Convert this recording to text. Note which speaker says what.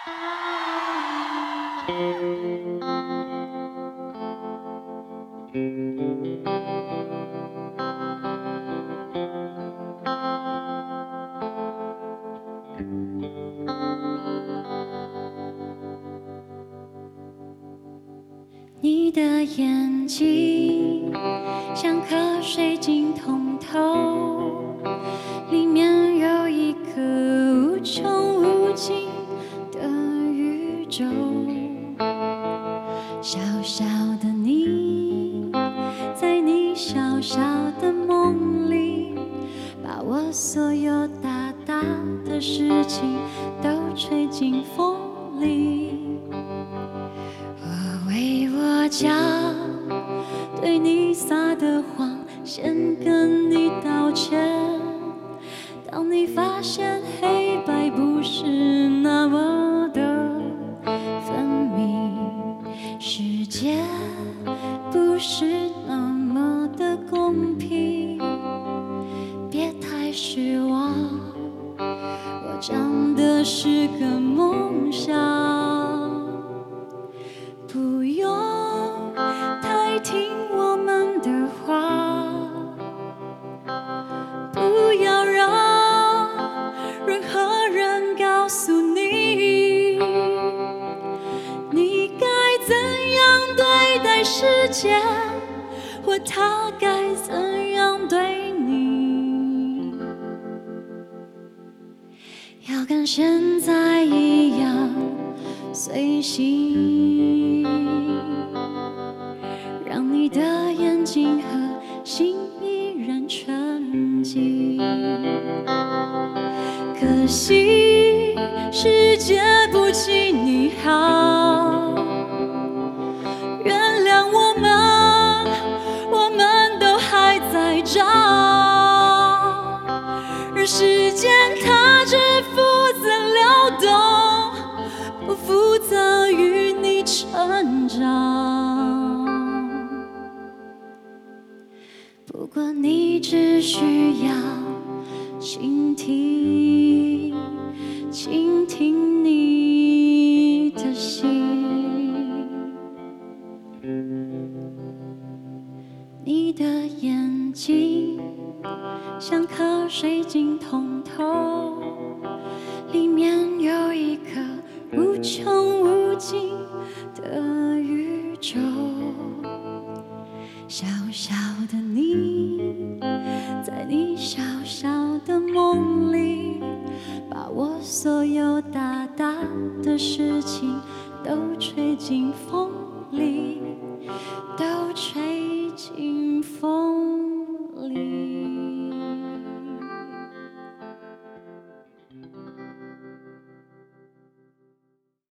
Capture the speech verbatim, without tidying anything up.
Speaker 1: 你的眼睛像颗水晶通透，里面有一个无穷无尽的宇宙。小小的你，在你小小的梦里，把我所有大大的事情都吹进风里。我为我家对你撒的谎，先跟你道歉。当你发现黑白不是那么的分明，世界不是那么的公平，别太失望，我讲的是个梦想，不用太听我们的话，不要让任何人告诉你，你该怎样对待世界，或他该怎样对你，要跟现在一样随性，让你的眼睛和心依然纯净。可惜世界不及你好，原谅我们，我们都还在找，而时间它只负责流动，不负责与你成长。不过你只需要倾听，倾听你的心。你的眼睛像颗水晶通透，里面有一颗无穷无尽的宇宙。小小的你，在你小小的梦里，把我所有大大的事情都吹进风里。